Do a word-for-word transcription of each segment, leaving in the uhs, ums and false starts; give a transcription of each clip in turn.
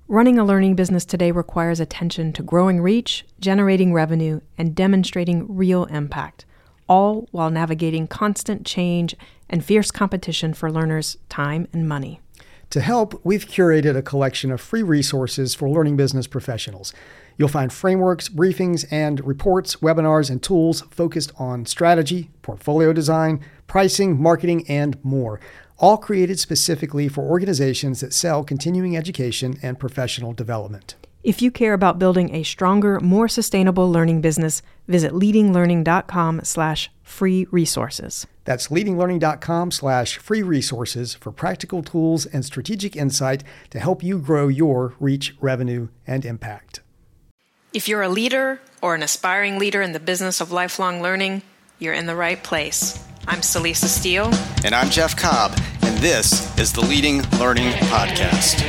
Running a learning business today requires attention to growing reach, generating revenue, and demonstrating real impact, all while navigating constant change and fierce competition for learners' time and money. To help, we've curated a collection of free resources for learning business professionals. You'll find frameworks, briefings, and reports, webinars, and tools focused on strategy, portfolio design, pricing, marketing, and more, all created specifically for organizations that sell continuing education and professional development. If you care about building a stronger, more sustainable learning business, visit leadinglearning.com slash free resources. That's leadinglearning.com slash free resources for practical tools and strategic insight to help you grow your reach, revenue, and impact. If you're a leader or an aspiring leader in the business of lifelong learning, you're in the right place. I'm Celisa Steele. And I'm Jeff Cobb, and this is the Leading Learning Podcast.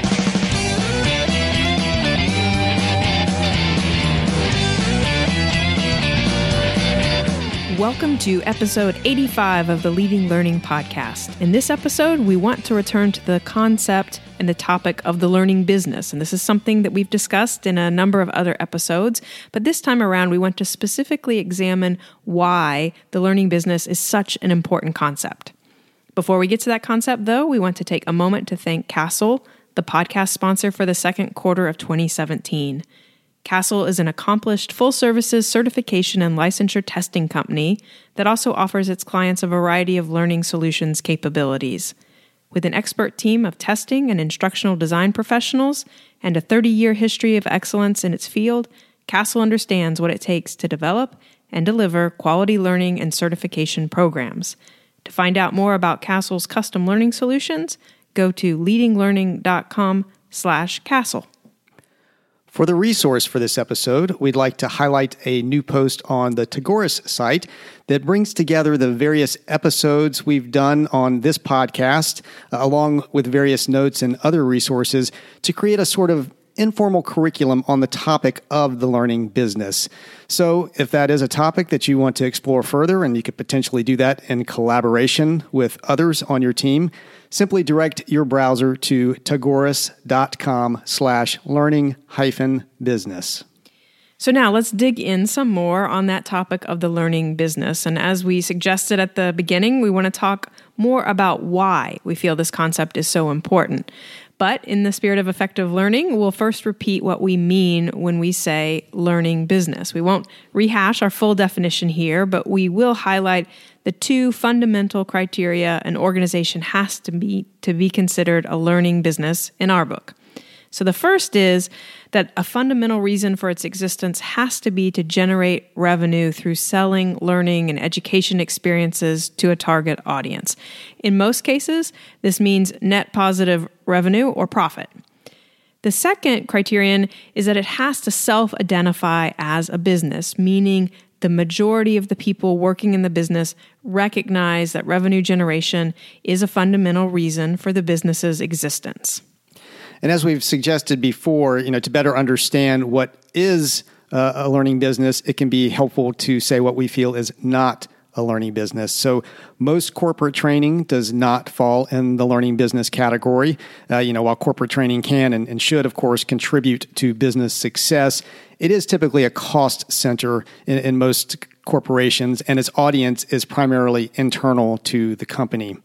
Welcome to episode eighty-five of the Leading Learning Podcast. In this episode, we want to return to the concept and the topic of the learning business. And this is something that we've discussed in a number of other episodes. But this time around, we want to specifically examine why the learning business is such an important concept. Before we get to that concept, though, we want to take a moment to thank Castle, the podcast sponsor for the second quarter of twenty seventeen. Castle is an accomplished full-services certification and licensure testing company that also offers its clients a variety of learning solutions capabilities. With an expert team of testing and instructional design professionals and a thirty-year history of excellence in its field, Castle understands what it takes to develop and deliver quality learning and certification programs. To find out more about Castle's custom learning solutions, go to leadinglearning.com slash Castle. For the resource for this episode, we'd like to highlight a new post on the Tagoras site that brings together the various episodes we've done on this podcast, uh, along with various notes and other resources to create a sort of informal curriculum on the topic of the learning business. So if that is a topic that you want to explore further, and you could potentially do that in collaboration with others on your team, simply direct your browser to tagoras.com slash learning hyphen business. So now let's dig in some more on that topic of the learning business. And as we suggested at the beginning, we want to talk more about why we feel this concept is so important. But in the spirit of effective learning, we'll first repeat what we mean when we say learning business. We won't rehash our full definition here, but we will highlight the two fundamental criteria an organization has to be to be considered a learning business in our book. So the first is that a fundamental reason for its existence has to be to generate revenue through selling, learning, and education experiences to a target audience. In most cases, this means net positive revenue or profit. The second criterion is that it has to self-identify as a business, meaning the majority of the people working in the business recognize that revenue generation is a fundamental reason for the business's existence. And as we've suggested before, you know, to better understand what is uh, a learning business, it can be helpful to say what we feel is not a learning business. So most corporate training does not fall in the learning business category. Uh, you know, while corporate training can and, and should, of course, contribute to business success, it is typically a cost center in, in most corporations, and its audience is primarily internal to the company.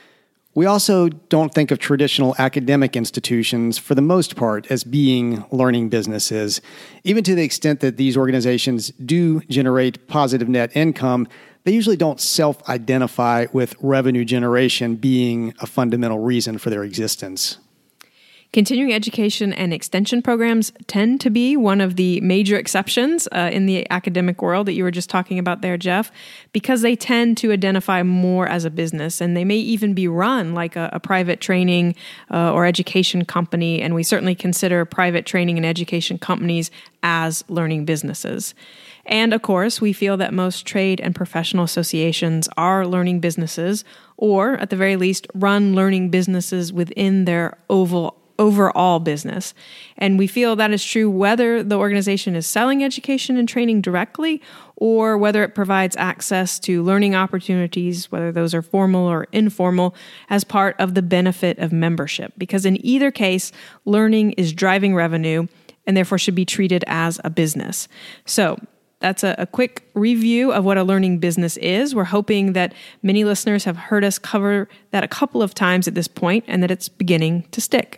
We also don't think of traditional academic institutions, for the most part, as being learning businesses. Even to the extent that these organizations do generate positive net income, they usually don't self-identify with revenue generation being a fundamental reason for their existence. Continuing education and extension programs tend to be one of the major exceptions uh, in the academic world that you were just talking about there, Jeff, because they tend to identify more as a business, and they may even be run like a, a private training uh, or education company, and we certainly consider private training and education companies as learning businesses. And of course, we feel that most trade and professional associations are learning businesses, or at the very least, run learning businesses within their oval overall business. And we feel that is true whether the organization is selling education and training directly or whether it provides access to learning opportunities, whether those are formal or informal, as part of the benefit of membership. Because in either case, learning is driving revenue and therefore should be treated as a business. So that's a, a quick review of what a learning business is. We're hoping that many listeners have heard us cover that a couple of times at this point and that it's beginning to stick.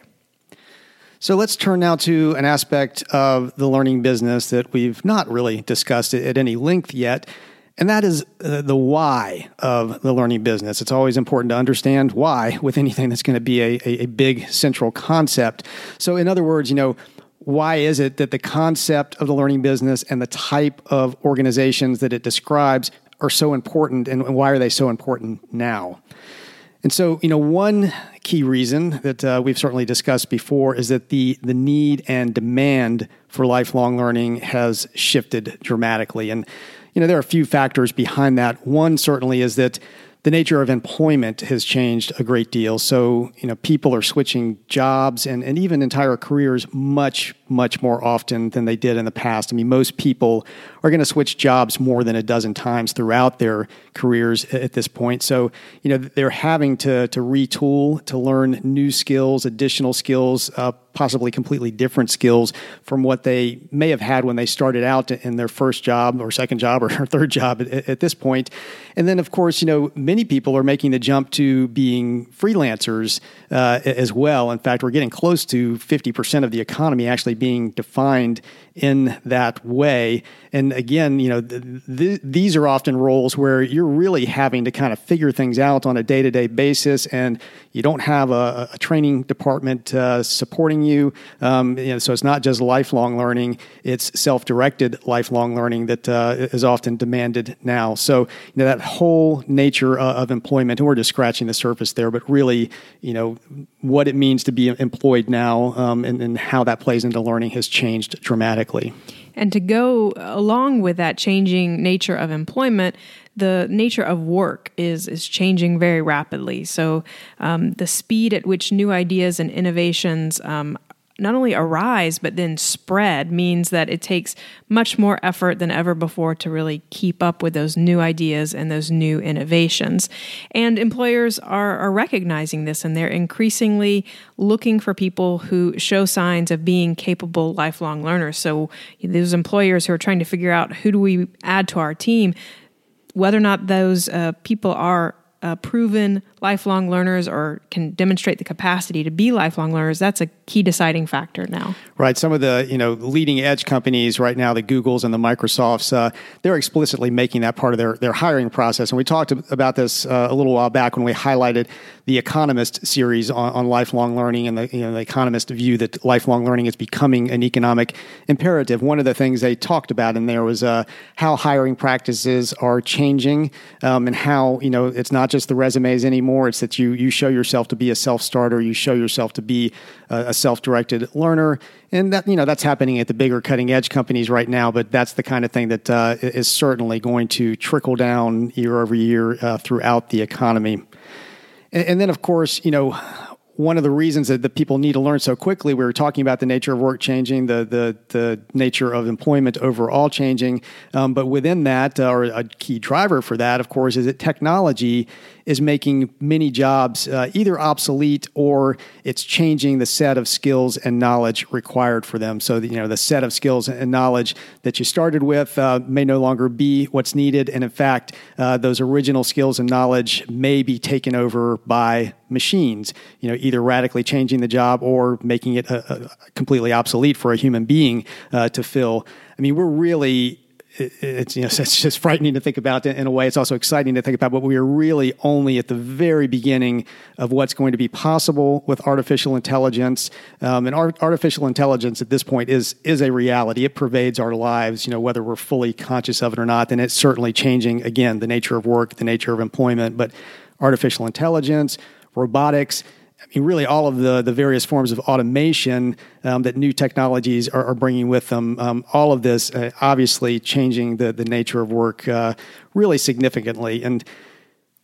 So let's turn now to an aspect of the learning business that we've not really discussed at any length yet, and that is uh, the why of the learning business. It's always important to understand why with anything that's going to be a, a, a big central concept. So in other words, you know, why is it that the concept of the learning business and the type of organizations that it describes are so important, and why are they so important now? And so, you know, one key reason that uh, we've certainly discussed before is that the the need and demand for lifelong learning has shifted dramatically. And, you know, there are a few factors behind that. One certainly is that the nature of employment has changed a great deal. So, you know, people are switching jobs and, and even entire careers much, much more often than they did in the past. I mean, most people are going to switch jobs more than a dozen times throughout their careers at this point. So, you know, they're having to to retool, to learn new skills, additional skills, uh, possibly completely different skills from what they may have had when they started out in their first job or second job or third job at, at this point. And then, of course, you know, many people are making the jump to being freelancers uh, as well. In fact, we're getting close to fifty percent of the economy actually being defined in that way. And again, you know, th- th- these are often roles where you're really having to kind of figure things out on a day-to-day basis, and you don't have a, a training department uh, supporting you. Um, you know, so it's not just lifelong learning; it's self-directed lifelong learning that uh, is often demanded now. So, you know, that whole nature uh, of employment, and we're just scratching the surface there, but really, you know, what it means to be employed now um, and, and how that plays into learning has changed dramatically. And to go along with that changing nature of employment, the nature of work is is changing very rapidly. So um, the speed at which new ideas and innovations um, not only arise, but then spread means that it takes much more effort than ever before to really keep up with those new ideas and those new innovations. And employers are, are recognizing this, and they're increasingly looking for people who show signs of being capable lifelong learners. So those employers who are trying to figure out who do we add to our team, whether or not those uh, people are uh, proven lifelong learners or can demonstrate the capacity to be lifelong learners, that's a key deciding factor now. Right. Some of the, you know, leading edge companies right now, the Googles and the Microsofts, uh, they're explicitly making that part of their, their hiring process. And we talked about this uh, a little while back when we highlighted the Economist series on, on lifelong learning, and the, you know, the Economist view that lifelong learning is becoming an economic imperative. One of the things they talked about in there was uh, how hiring practices are changing, um, and how, you know, it's not just the resumes anymore. It's that you you show yourself to be a self-starter, you show yourself to be a, a self-directed learner, and that, you know, that's happening at the bigger cutting-edge companies right now. But that's the kind of thing that uh, is certainly going to trickle down year over year uh, throughout the economy. And, and then, of course, you know, one of the reasons that the people need to learn so quickly, we were talking about the nature of work changing, the the, the nature of employment overall changing. Um, but within that, uh, or a key driver for that, of course, is that technology is making many jobs uh, either obsolete or it's changing the set of skills and knowledge required for them. So, that, you know, the set of skills and knowledge that you started with uh, may no longer be what's needed. And in fact, uh, those original skills and knowledge may be taken over by machines, you know, either radically changing the job or making it uh, uh, completely obsolete for a human being uh, to fill. I mean, we're really... It's, you know, it's just frightening to think about in a way. It's also exciting to think about, but we are really only at the very beginning of what's going to be possible with artificial intelligence. Um, and art, artificial intelligence at this point is is a reality. It pervades our lives, you know, whether we're fully conscious of it or not. And it's certainly changing, again, the nature of work, the nature of employment, but artificial intelligence, robotics, I mean, really all of the, the various forms of automation um, that new technologies are, are bringing with them, um, all of this uh, obviously changing the, the nature of work uh, really significantly. And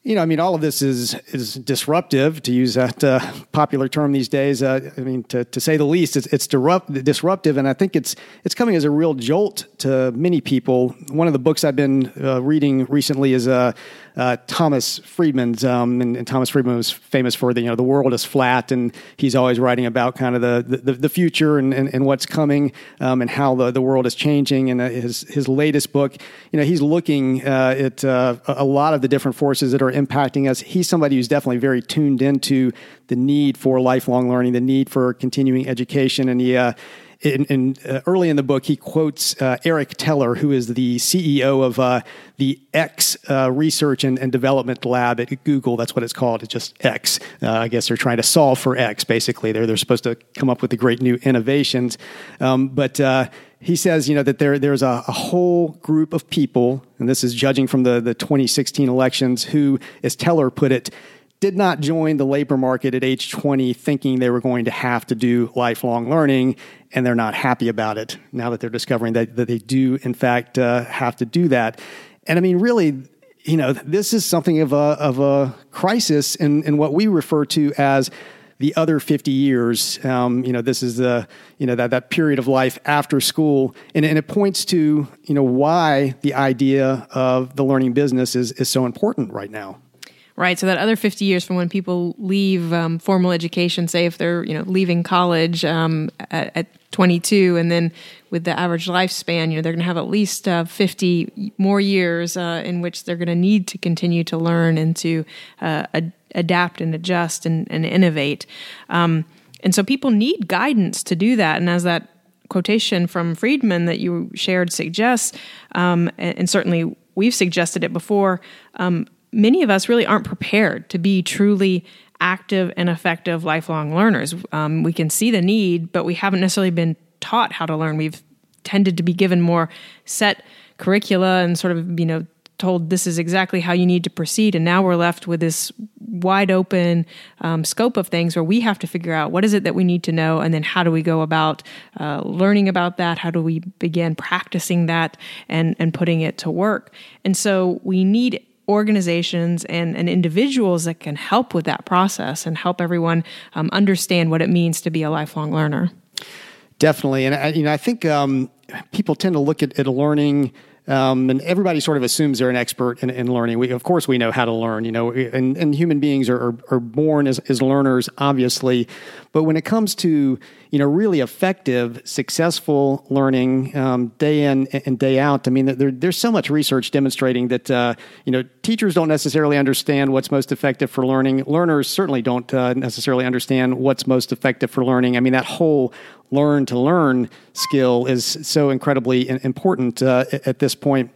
You know, I mean, all of this is is disruptive, to use that uh, popular term these days. Uh, I mean, to, to say the least, it's, it's disrupt, disruptive, and I think it's it's coming as a real jolt to many people. One of the books I've been uh, reading recently is uh, uh, Thomas Friedman's, um, and, and Thomas Friedman was famous for the you know the world is flat, and he's always writing about kind of the the, the future and, and, and what's coming, um, and how the, the world is changing. And uh, his his latest book, you know, he's looking uh, at uh, a lot of the different forces that are impacting us. He's somebody who's definitely very tuned into the need for lifelong learning, the need for continuing education. And he, uh, in, in uh, early in the book, he quotes uh, Eric Teller, who is the C E O of uh, the X uh, Research and, and Development Lab at Google. That's what it's called. It's just X. Uh, I guess they're trying to solve for X, basically. They're, they're supposed to come up with the great new innovations. Um, but uh, he says, you know, that there there's a, a whole group of people, and this is judging from the, the twenty sixteen elections, who, as Teller put it, did not join the labor market at age twenty thinking they were going to have to do lifelong learning, and they're not happy about it now that they're discovering that, that they do, in fact, uh, have to do that. And I mean, really, you know, this is something of a of a crisis in, in what we refer to as the other fifty years. Um, you know, this is the, you know, that, that period of life after school. And, and it points to, you know, why the idea of the learning business is, is so important right now. Right. So that other fifty years from when people leave um, formal education, say if they're, you know, leaving college um, at, at twenty-two, and then with the average lifespan, you know, they're going to have at least uh, fifty more years uh, in which they're going to need to continue to learn and to uh, ad- adapt and adjust and, and innovate. Um, and so people need guidance to do that. And as that quotation from Friedman that you shared suggests, um, and, and certainly we've suggested it before, um, many of us really aren't prepared to be truly active and effective lifelong learners. Um, we can see the need, but we haven't necessarily been taught how to learn. We've tended to be given more set curricula and sort of, you know, told this is exactly how you need to proceed. And now we're left with this wide open um, scope of things where we have to figure out what is it that we need to know, and then how do we go about uh, learning about that? How do we begin practicing that and, and putting it to work? And so we need organizations and, and individuals that can help with that process and help everyone um, understand what it means to be a lifelong learner. Definitely. And I, you know, I think um, people tend to look at, at learning, um, and everybody sort of assumes they're an expert in, in learning. We, of course, we know how to learn, you know, and, and human beings are, are, are born as, as learners, obviously. But when it comes to, you know, really effective, successful learning um, day in and day out, I mean, there, there's so much research demonstrating that, uh, you know, teachers don't necessarily understand what's most effective for learning. Learners certainly don't uh, necessarily understand what's most effective for learning. I mean, that whole learn to learn skill is so incredibly important uh, at this point.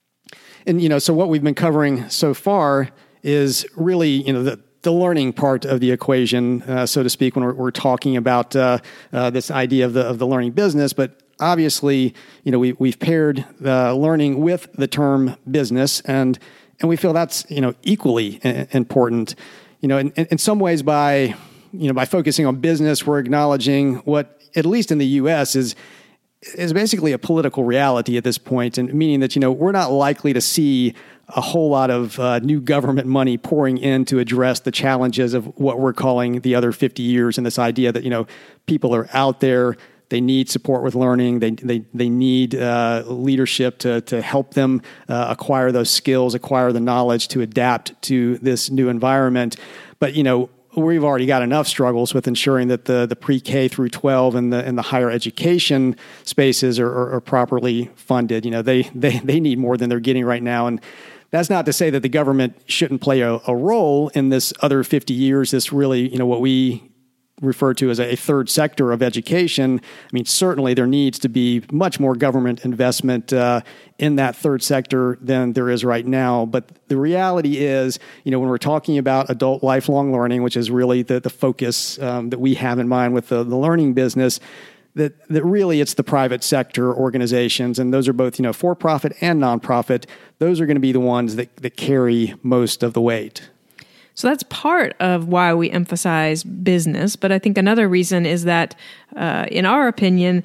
And, you know, so what we've been covering so far is really, you know, the the learning part of the equation, uh, so to speak, when we're, we're talking about uh, uh, this idea of the of the learning business. But obviously, you know, we we've paired the learning with the term business, and and we feel that's, you know, equally important. You know, in, in some ways, by you know by focusing on business, we're acknowledging what, at least in the U S, is is basically a political reality at this point, and meaning that, you know, we're not likely to see a whole lot of uh, new government money pouring in to address the challenges of what we're calling the other fifty years, and this idea that, you know, people are out there, they need support with learning, they they they need uh, leadership to to help them uh, acquire those skills, acquire the knowledge to adapt to this new environment. But, you know, we've already got enough struggles with ensuring that the, the pre-K through twelve and the and the higher education spaces are, are, are properly funded. You know, they, they they need more than they're getting right now. And that's not to say that the government shouldn't play a, a role in this other fifty years, this really, you know, what we refer to as a third sector of education. I mean, certainly there needs to be much more government investment uh, in that third sector than there is right now. But the reality is, you know, when we're talking about adult lifelong learning, which is really the, the focus um, that we have in mind with the, the learning business, that that really it's the private sector organizations, and those are both, you know, for-profit and nonprofit. Those are going to be the ones that, that carry most of the weight. So that's part of why we emphasize business. But I think another reason is that, uh, in our opinion,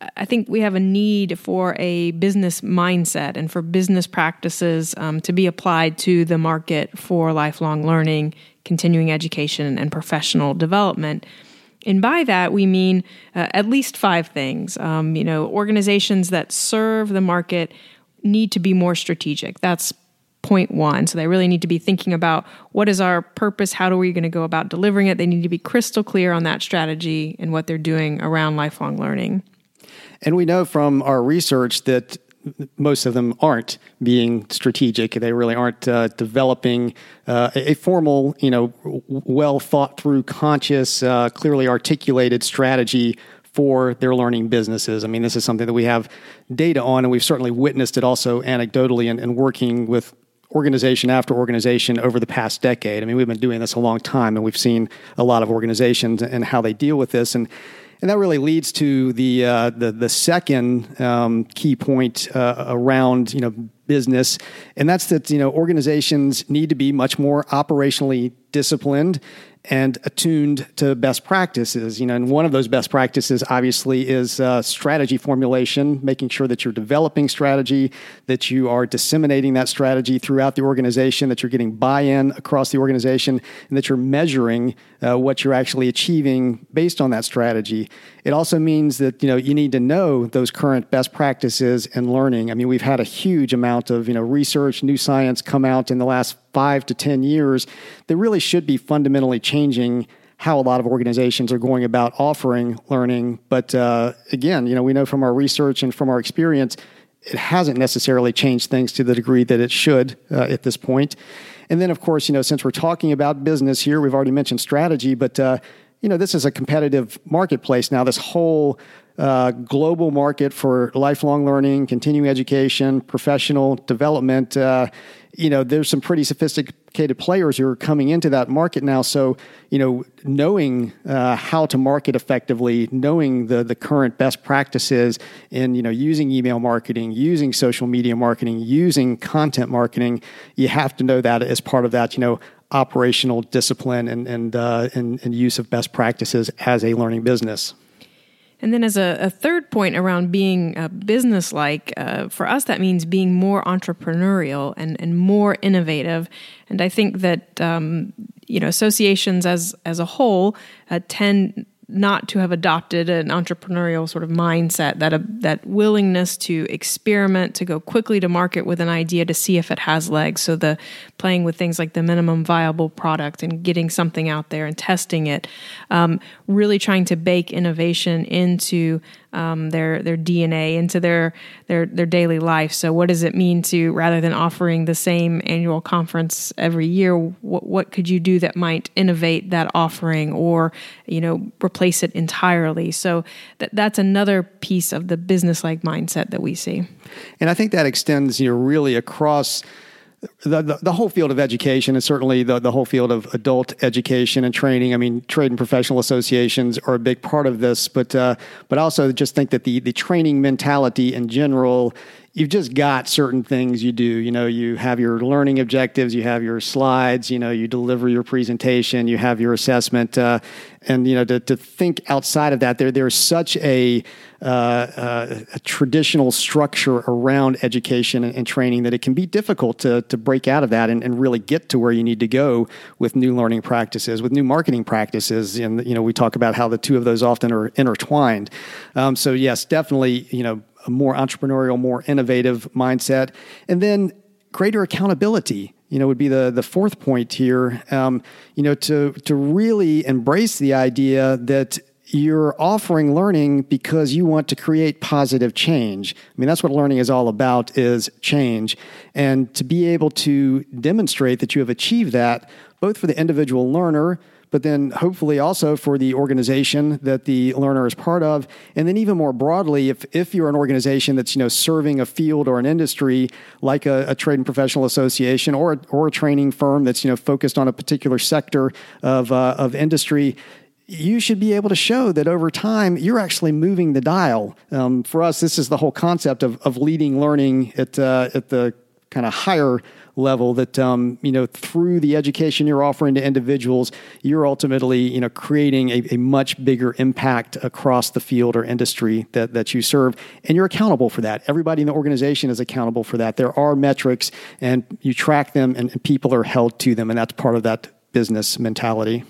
I think we have a need for a business mindset and for business practices um, to be applied to the market for lifelong learning, continuing education, and professional development. And by that, we mean uh, at least five things. Um, you know, organizations that serve the market need to be more strategic. That's point one. So they really need to be thinking about what is our purpose? How are we going to go about delivering it? They need to be crystal clear on that strategy and what they're doing around lifelong learning. And we know from our research that most of them aren't being strategic. They really aren't uh, developing uh, a formal, you know, well thought through, conscious, uh, clearly articulated strategy for their learning businesses. I mean, this is something that we have data on, and we've certainly witnessed it also anecdotally and, and working with organization after organization over the past decade. I mean, we've been doing this a long time, and we've seen a lot of organizations and how they deal with this. And And that really leads to the uh, the, the second um, key point uh, around you know business, and that's that you know organizations need to be much more operationally disciplined and attuned to best practices. You know, and one of those best practices, obviously, is uh, strategy formulation, making sure that you're developing strategy, that you are disseminating that strategy throughout the organization, that you're getting buy-in across the organization, and that you're measuring uh, what you're actually achieving based on that strategy. It also means that you know you need to know those current best practices and learning. I mean, we've had a huge amount of you know research, new science come out in the last five to ten years that really should be fundamentally changing how a lot of organizations are going about offering learning. But uh, again, you know, we know from our research and from our experience, it hasn't necessarily changed things to the degree that it should uh, at this point. And then, of course, you know, since we're talking about business here, we've already mentioned strategy, but uh, you know, this is a competitive marketplace now. This whole uh, global market for lifelong learning, continuing education, professional development. Uh, you know, there's some pretty sophisticated players who are coming into that market now. So, you know, knowing uh, how to market effectively, knowing the the current best practices in, you know, using email marketing, using social media marketing, using content marketing, you have to know that as part of that, you know, operational discipline and and, uh, and and use of best practices as a learning business. And then as a, a third point around being uh, business-like, uh, for us that means being more entrepreneurial and, and more innovative. And I think that um, you know associations as as a whole uh, tend not to have adopted an entrepreneurial sort of mindset, that uh, that willingness to experiment, to go quickly to market with an idea to see if it has legs. So the playing with things like the minimum viable product and getting something out there and testing it, um, really trying to bake innovation into um, their their D N A, into their their their daily life. So what does it mean to, rather than offering the same annual conference every year, what, what could you do that might innovate that offering, or you know replace it entirely? So that that's another piece of the business-like mindset that we see. And I think that extends, you know, really across The, the the whole field of education, and certainly the, the whole field of adult education and training. I mean, trade and professional associations are a big part of this, but uh, but also just think that the the training mentality in general, you've just got certain things you do. You know, you have your learning objectives, you have your slides, you know, you deliver your presentation, you have your assessment, uh, and you know, to to think outside of that, there there's such a Uh, uh, a traditional structure around education and, and training that it can be difficult to to break out of that and, and really get to where you need to go with new learning practices, with new marketing practices. And you know, we talk about how the two of those often are intertwined. Um, so yes, definitely, you know, a more entrepreneurial, more innovative mindset, and then greater accountability. You know, would be the the fourth point here. Um, you know, to to really embrace the idea that you're offering learning because you want to create positive change. I mean, that's what learning is all about, is change. And to be able to demonstrate that you have achieved that, both for the individual learner, but then hopefully also for the organization that the learner is part of. And then even more broadly, if if you're an organization that's, you know, serving a field or an industry like a, a trade and professional association, or, or a training firm that's, you know, focused on a particular sector of uh, of industry, you should be able to show that over time you're actually moving the dial. Um, for us, this is the whole concept of, of leading learning at uh, at the kind of higher level that, um, you know, through the education you're offering to individuals, you're ultimately, you know, creating a, a much bigger impact across the field or industry that, that you serve. And you're accountable for that. Everybody in the organization is accountable for that. There are metrics and you track them and, and people are held to them. And that's part of that business mentality.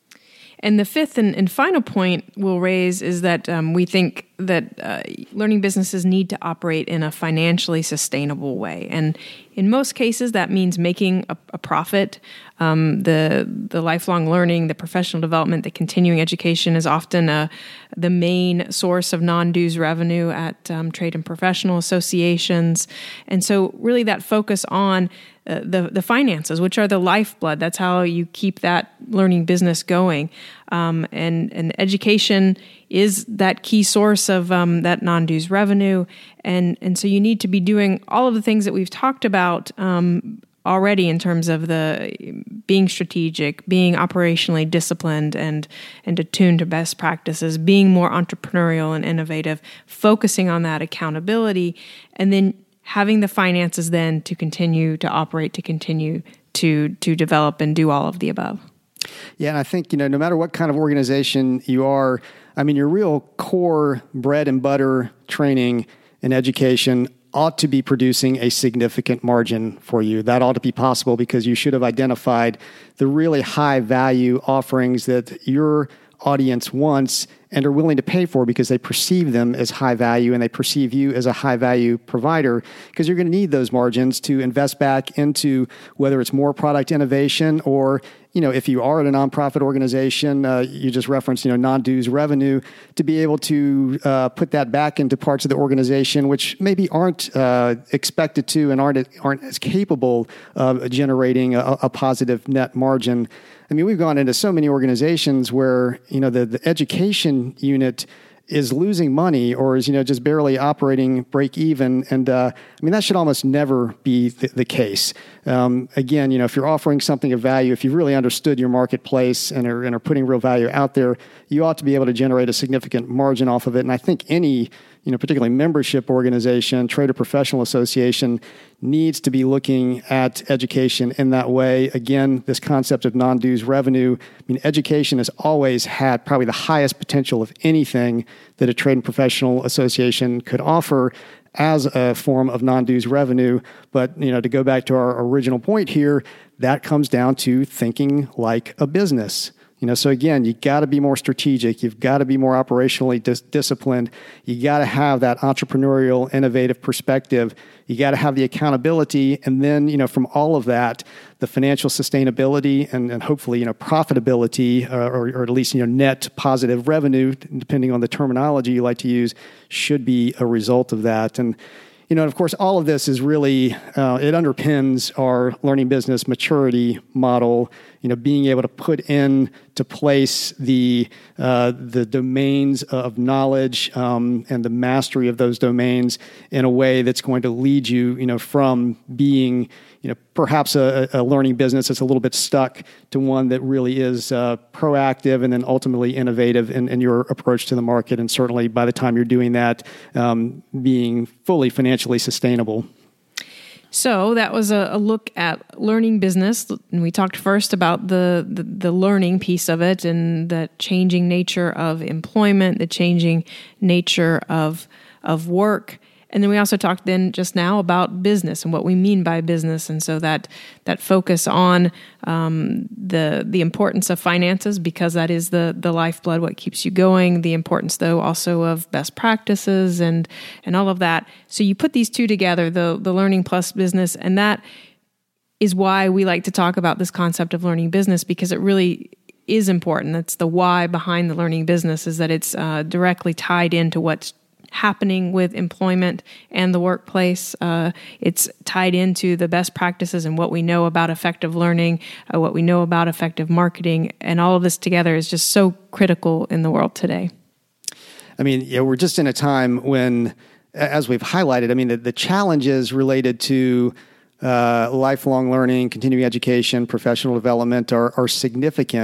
And the fifth and, and final point we'll raise is that um, we think that uh, learning businesses need to operate in a financially sustainable way. And in most cases, that means making a, a profit. Um, the the lifelong learning, the professional development, the continuing education is often a, the main source of non-dues revenue at um, trade and professional associations. And so really that focus on uh, the, the finances, which are the lifeblood, that's how you keep that learning business going. Um, and, and education is that key source of um, that non-dues revenue. And, and so you need to be doing all of the things that we've talked about um, already in terms of the being strategic, being operationally disciplined and, and attuned to best practices, being more entrepreneurial and innovative, focusing on that accountability, and then having the finances then to continue to operate, to continue to to develop and do all of the above. Yeah, and I think, you know, no matter what kind of organization you are, I mean, your real core bread and butter training and education ought to be producing a significant margin for you. That ought to be possible because you should have identified the really high value offerings that your audience wants and are willing to pay for because they perceive them as high value and they perceive you as a high value provider, because you're going to need those margins to invest back into whether it's more product innovation or, you know, if you are at a nonprofit organization, uh, you just referenced, you know, non-dues revenue, to be able to uh, put that back into parts of the organization which maybe aren't uh, expected to and aren't aren't as capable of generating a, a positive net margin. I mean, we've gone into so many organizations where, you know, the, the education unit is losing money or is, you know, just barely operating break even. And uh, I mean, that should almost never be the, the case. Um, again, you know, if you're offering something of value, if you've really understood your marketplace and are, and are putting real value out there, you ought to be able to generate a significant margin off of it. And I think any, you know, particularly membership organization, trade or professional association needs to be looking at education in that way. Again, this concept of non-dues revenue, I mean, education has always had probably the highest potential of anything that a trade and professional association could offer as a form of non-dues revenue. But, you know, to go back to our original point here, that comes down to thinking like a business. You know, so again, you got to be more strategic. You've got to be more operationally dis- disciplined. You got to have that entrepreneurial, innovative perspective. You got to have the accountability, and then, you know, from all of that, the financial sustainability and, and hopefully, you know, profitability, uh, or, or at least, you know, net positive revenue, depending on the terminology you like to use, should be a result of that. And you know, and of course, all of this is really, uh, it underpins our learning business maturity model, you know, being able to put into place the uh, the domains of knowledge um, and the mastery of those domains in a way that's going to lead you, you know, from being, you know, perhaps a, a learning business that's a little bit stuck to one that really is uh, proactive and then ultimately innovative in, in your approach to the market. And certainly by the time you're doing that, um, being fully financially sustainable. So that was a, a look at learning business. And we talked first about the, the, the learning piece of it and the changing nature of employment, the changing nature of of work. And then we also talked then just now about business and what we mean by business. And so that that focus on um, the the importance of finances, because that is the the lifeblood, what keeps you going. The importance, though, also of best practices and and all of that. So you put these two together, the the learning plus business, and that is why we like to talk about this concept of learning business, because it really is important. That's the why behind the learning business, is that it's uh, directly tied into what's happening with employment and the workplace. Uh, it's tied into the best practices and what we know about effective learning, uh, what we know about effective marketing, and all of this together is just so critical in the world today. I mean, yeah, we're just in a time when, as we've highlighted, I mean, the, the challenges related to uh, lifelong learning, continuing education, professional development are, are significant.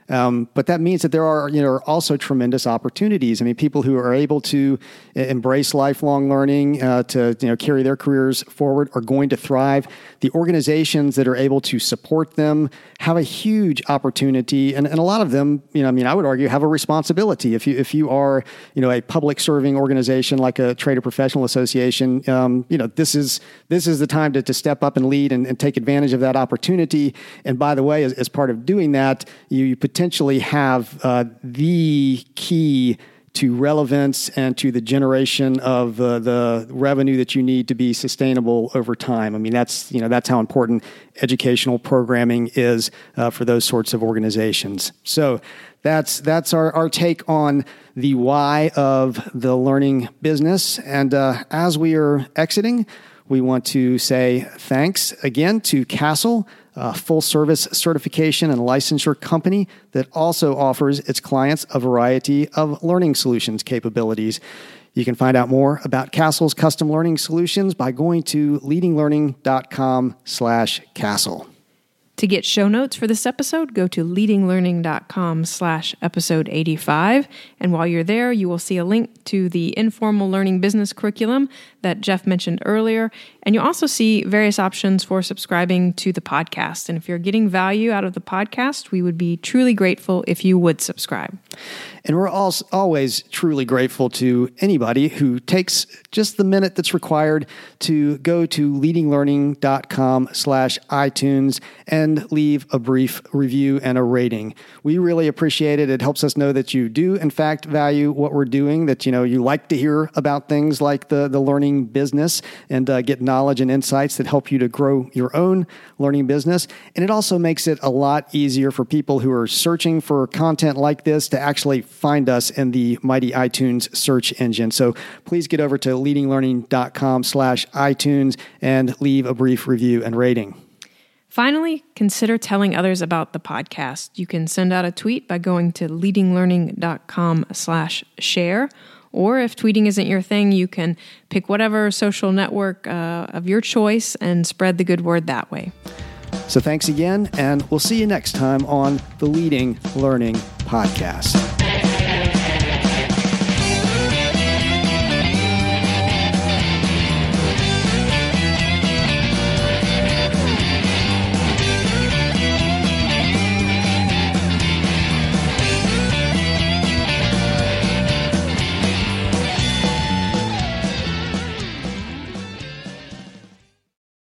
Um, but that means that there are, you know, also tremendous opportunities. I mean, people who are able to embrace lifelong learning, uh, to, you know, carry their careers forward are going to thrive. The organizations that are able to support them have a huge opportunity. And, and a lot of them, you know, I mean, I would argue have a responsibility. If you, if you are, you know, a public serving organization like a trade or professional association, um, you know, this is, this is the time to, to step up and lead and, and take advantage of that opportunity. And by the way, as, as part of doing that, you, you potentially have uh, the key to relevance and to the generation of uh, the revenue that you need to be sustainable over time. I mean, that's, you know, that's how important educational programming is uh, for those sorts of organizations. So that's that's our, our take on the why of the learning business. And uh, as we are exiting, we want to say thanks again to Castle, a full-service certification and licensure company that also offers its clients a variety of learning solutions capabilities. You can find out more about Castle's custom learning solutions by going to leadinglearning.com slash Castle. To get show notes for this episode, go to leadinglearning.com slash episode 85. And while you're there, you will see a link to the informal learning business curriculum that Jeff mentioned earlier. And you'll also see various options for subscribing to the podcast. And if you're getting value out of the podcast, we would be truly grateful if you would subscribe. And we're also always truly grateful to anybody who takes just the minute that's required to go to leadinglearning.com slash iTunes and leave a brief review and a rating. We really appreciate it. It helps us know that you do, in fact, value what we're doing, that, you know, you like to hear about things like the, the learning business and uh, get knowledge and insights that help you to grow your own learning business. And it also makes it a lot easier for people who are searching for content like this to actually find us in the mighty iTunes search engine. So please get over to leadinglearning.com slash iTunes and leave a brief review and rating. Finally, consider telling others about the podcast. You can send out a tweet by going to leadinglearning.com slash share. Or if tweeting isn't your thing, you can pick whatever social network uh, of your choice and spread the good word that way. So thanks again, and we'll see you next time on the Leading Learning Podcast.